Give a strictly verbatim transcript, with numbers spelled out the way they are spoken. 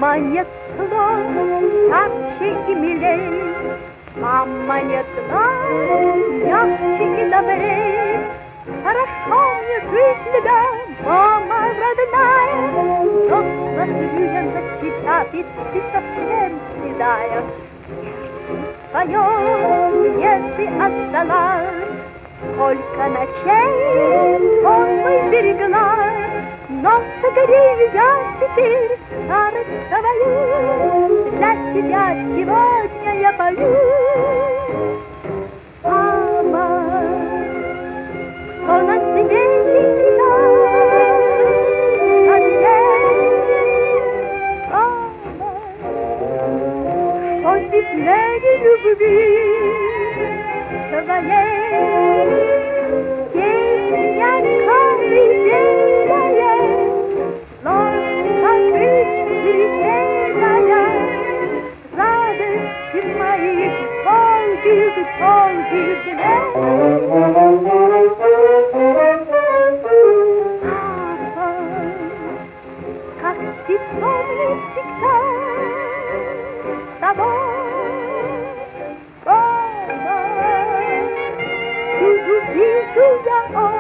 Дома нет слов, ярче и милей, мама нет глаз, мягче и добрей. Хорошо мне жить, да, мама родная, но смотрю я на тебя, ведь ты совсем седая. Свое мне ты отдала, сколько ночей он мы берегла, но согрею я теперь старость свою, для тебя сегодня я пою. Мама, кто на свете тебя жалеет? Мама, что теплее любви твоей, день яркий белая, ложка крылья, радости моих долгих, долгих лет. Папа, как ты помнишь всегда с тобой, мама, всюду вижу я